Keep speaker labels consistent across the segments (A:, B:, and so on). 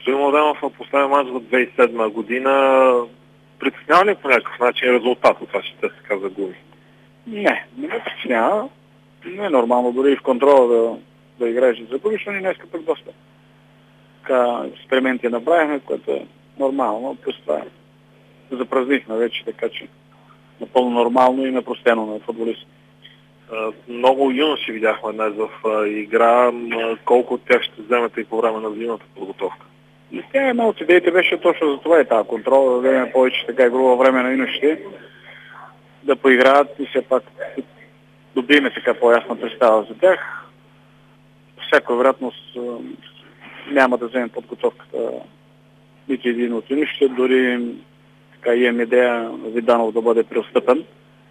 A: Господин Младенов на последния мач за 2007 година притеснява ли по някакъв начин резултат от това, че те се каза губи?
B: Не ме притеснява. Не е нормално дори и в контрола да играеш и загубиш, но и днеска пък доста така експерименти направихме, което е нормално. Плюс това запразнихме вече, така че напълно нормално и непростено на футболист.
A: Много юноши видяхме днес в игра. Колко от тях ще вземете и по време на зимната подготовка?
B: И тя една от идеите беше точно за това и тази контрол, да дадем повече така игрова време на юношите, да поиграят и все пак добиме така по-ясна представа за тях. Всяка вероятност няма да вземем подготовката нито един от юношите, дори така имам идея Виданов да бъде преотстъпен,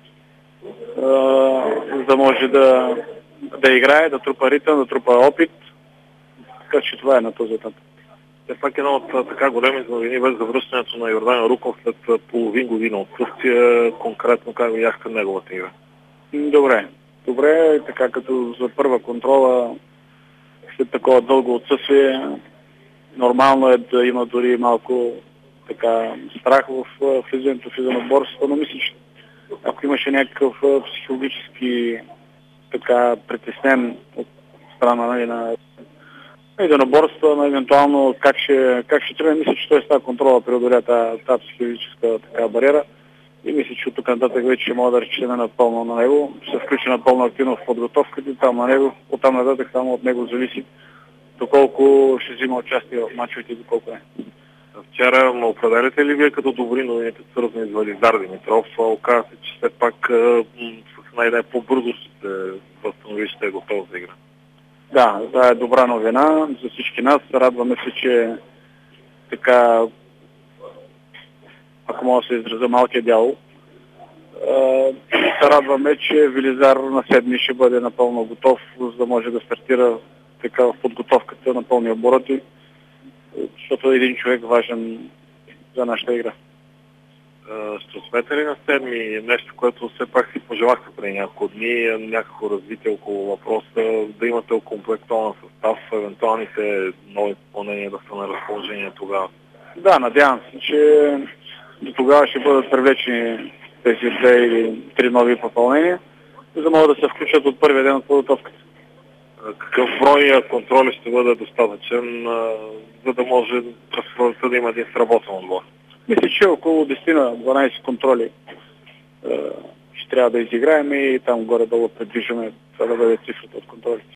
B: за да може да играе, да трупа ритъм, да трупа опит. Така че това е на този етап.
A: Все пак една от така големи новини без завръщането на Йордан Руков след половин година отсъствие, конкретно как видяхте неговата игра?
B: Добре, така като за първа контрола след такова дълго отсъствие, нормално е да има дори малко така страх в влизането в единоборството, но мисля, че ако имаше някакъв психологически така притеснен от страна на единоборство, на евентуално как ще тръгне, мисля, че той с тази контрола преодоля тази психологическа така бариера и мисля, че от тук нататък вече ще мога да разчитаме напълно на него. Ще се включи напълно активно в подготовката и оттам нататък само от него зависи доколко ще взима участие в мачовете и доколко не.
A: Вчера ме определяте ли вие като добри новините, свързани с Велизар Димитров? Оказва се, че все пак с една идея по-бързо ще се възстанови, ще е готов за игра.
B: Да, това е добра новина за всички нас. Радваме се, че така, ако мога да се изразя, малкият дявол. Се радваме, че Велизар на 7 ще бъде напълно готов, за да може да стартира така в подготовката на пълни обороти, защото е един човек важен за нашата игра.
A: Ще успеете ли на 7 нещо, което все пак си пожелахте преди няколко дни, някакво развитие около въпроса, да имате окомплектован състав, евентуалните нови изпълнения да са на разположение тогава?
B: Да, надявам се, че до тогава ще бъдат привлечени тези 2 или 3 нови попълнения, за да могат да се включат от първия ден от подготовката.
A: Какъв брой контроли ще бъде достатъчен, за да може през пролетта да има един сработен отбор?
B: Мисля, че около 10-12 контроли ще трябва да изиграем и там горе-долу предвиждаме това да бъде цифрата от контролите.